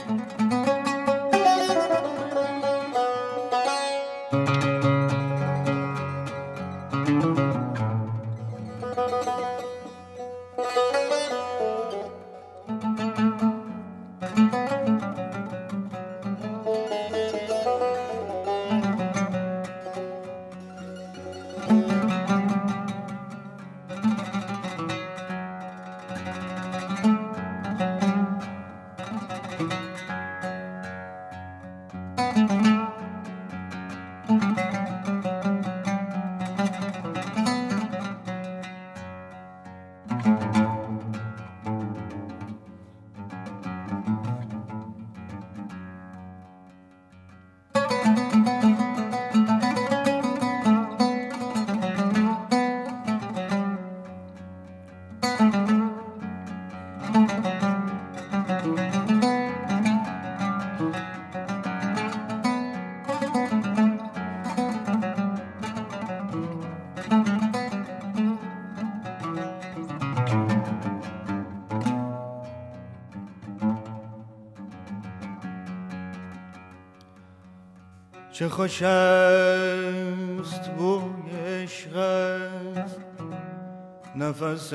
چه خوش است بوی عشقت نفس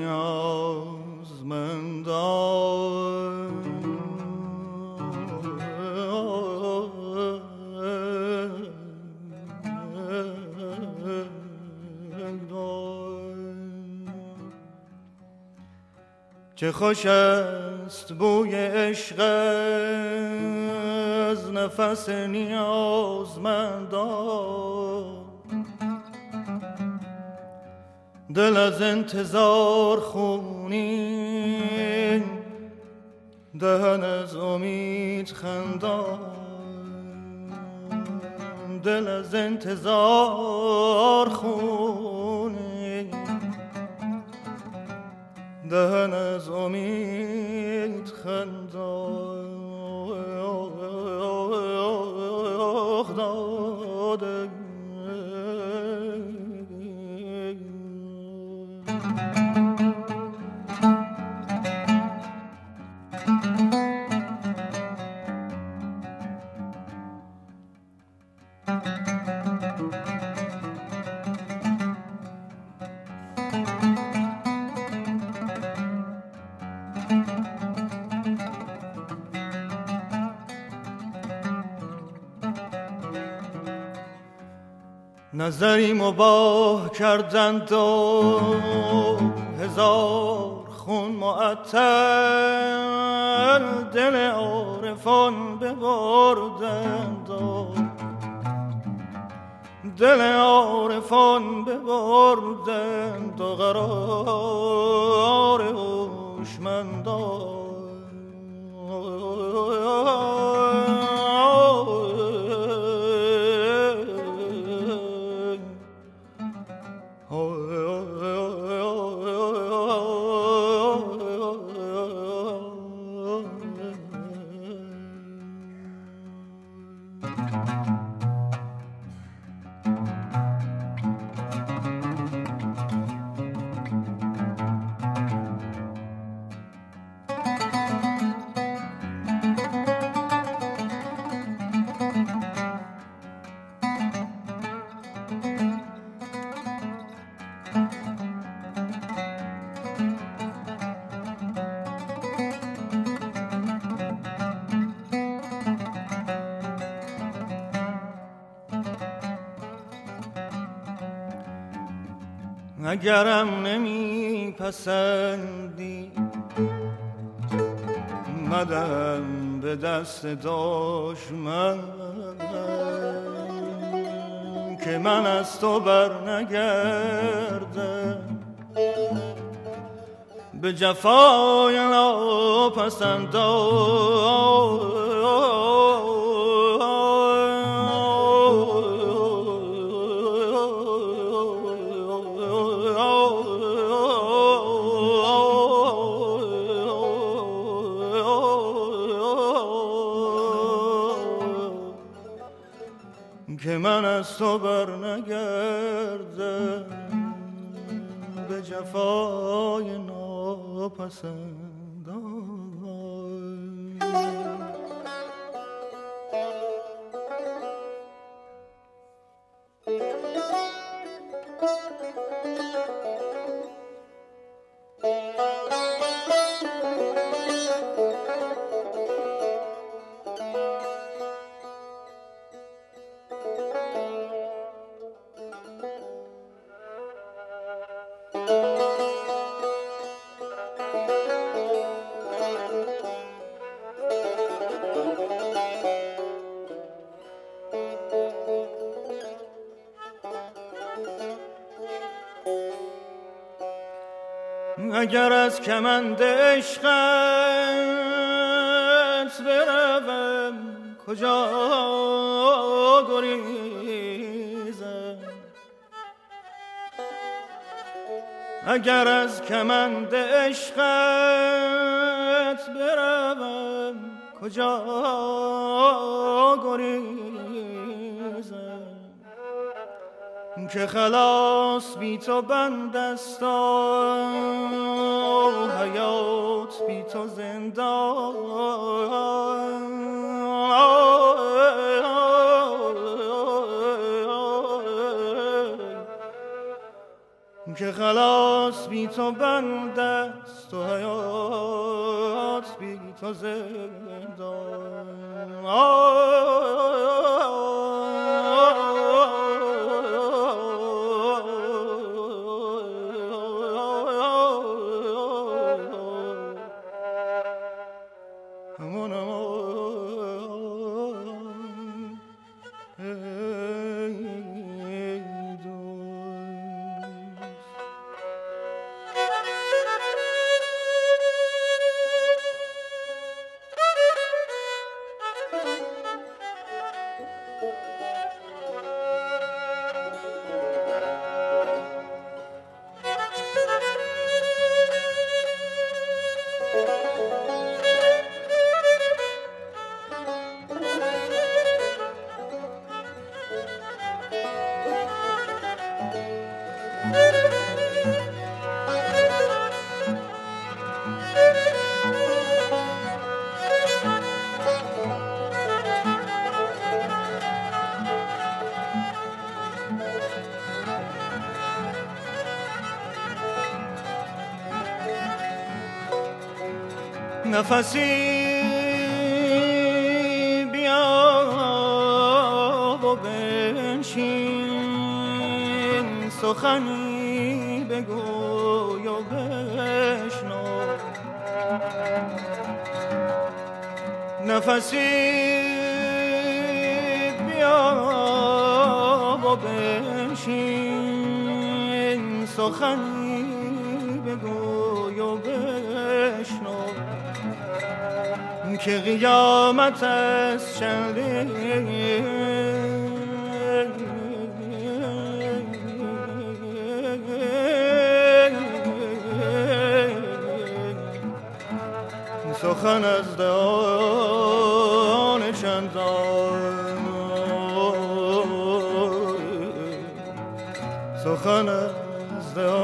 نیازمندان چه خوش است بوی عشقت نفس نیازمندان دل از انتظار خونین دهن از امید خندان دل از انتظار خونین دهن از امید خندان داده نظری مباح کردند و هزار خون معطل دل عارفان ببردند و دل عارفان ببردند و قرار هوشمندان اگرم نمی پسندی مدم به دست دشمن که من از تو بر نگردم به جفای ناپسندان که من از تو بر نگردم به جفای ناپسندان اگر از کمند عشقت بروم کجا گریزم، اگر از کمند عشقت بروم کجا گریزم، که خلاص بی تو بند است و حیات بی تو زندان، که خلاص بی تو بند است و حیات بی تو زندان. نفسی بیا و بنشین، سخنی بگوی و بشنو، نفسی بیا و بنشین، سخنی بگوی و بشنو، که قیامت است چندین، سخن از دهان چندان، سخن از دهان